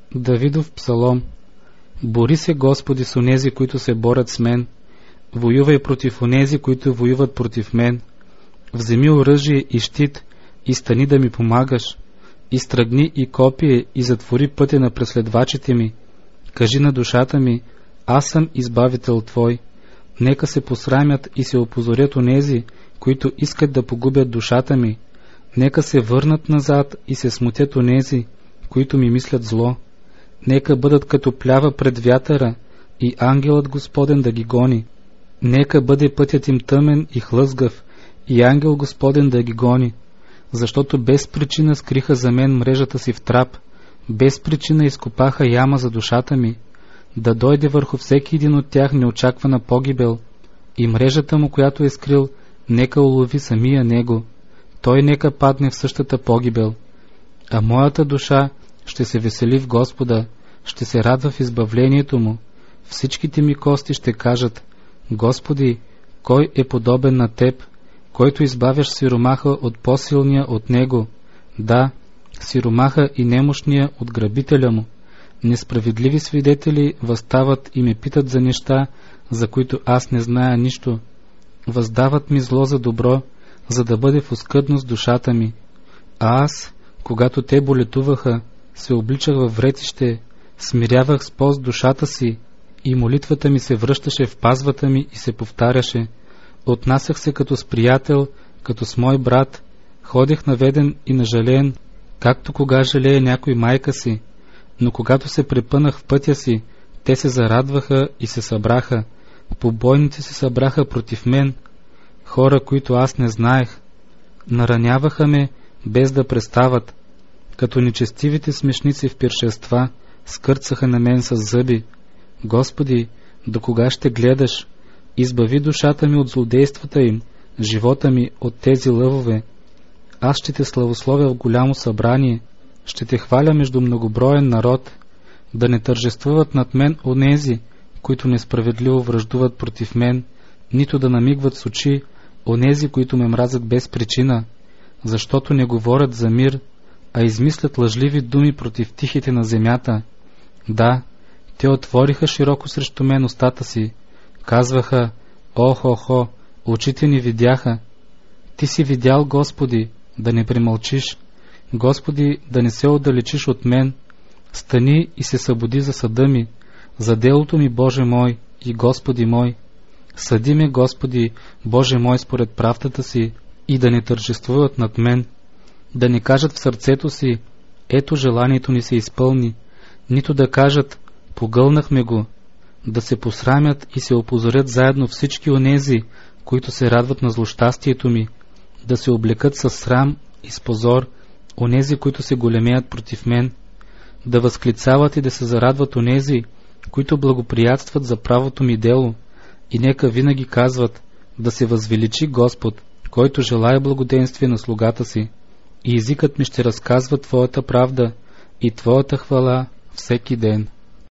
Давидов псалом. Бори се, Господи, с онези, които се борят с мен. Воювай против онези, които воюват против мен. Вземи оръжие и щит и стани да ми помагаш. Изтръгни и копие и затвори пътя на преследвачите ми. Кажи на душата ми: аз съм избавител Твой. Нека се посрамят и се опозорят онези, които искат да погубят душата ми. Нека се върнат назад и се смутят онези, които ми мислят зло. Нека бъдат като плява пред вятъра и ангелът Господен да ги гони. Нека бъде пътят им тъмен и хлъзгав и ангел Господен да ги гони, защото без причина скриха за мен мрежата си в трап, без причина изкопаха яма за душата ми, да дойде върху всеки един от тях неочаквана погибел, и мрежата му, която е скрил, нека улови самия него, той нека падне в същата погибел. А моята душа ще се весели в Господа, ще се радва в избавлението му. Всичките ми кости ще кажат: Господи, кой е подобен на Теб, който избавяш сиромаха от по-силния от него? Да, сиромаха и немощния от грабителя му. Несправедливи свидетели възстават и ме питат за неща, за които аз не зная нищо. Въздават ми зло за добро, за да бъде в оскъдност душата ми. А аз, когато те болетуваха, се обличах във вретище, смирявах с пост душата си, и молитвата ми се връщаше в пазвата ми и се повтаряше. Отнасях се като с приятел, като с мой брат, ходех наведен и нажален, както кога жалее някой майка си. Но когато се препънах в пътя си, те се зарадваха и се събраха. Побойници се събраха против мен, хора, които аз не знаех. Нараняваха ме, без да престават. Като нечестивите смешници в пиршества, скърцаха на мен с зъби. Господи, до кога ще гледаш? Избави душата ми от злодействата им, живота ми от тези лъвове. Аз ще те славословя в голямо събрание, ще те хваля между многоброен народ, да не тържествуват над мен онези, които несправедливо враждуват против мен, нито да намигват с очи онези, които ме мразят без причина, защото не говорят за мир, а измислят лъжливи думи против тихите на земята. Да, те отвориха широко срещу мен устата си, казваха: охо, очите ни видяха. Ти си видял, Господи, да не премълчиш. Господи, да не се отдалечиш от мен. Стани и се събуди за съда ми, за делото ми, Боже мой и Господи мой. Съди ме, Господи, Боже мой, според правдата си, и да не тържествуват над мен, да не кажат в сърцето си: ето желанието ни се изпълни, нито да кажат: погълнахме го, да се посрамят и се опозорят заедно всички онези, които се радват на злощастието ми, да се облекат със срам и с позор онези, които се големеят против мен, да възклицават и да се зарадват онези, които благоприятстват за правото ми дело, и нека винаги казват: да се възвеличи Господ, който желае благоденствие на слугата си, и езикът ми ще разказва Твоята правда и Твоята хвала всеки ден.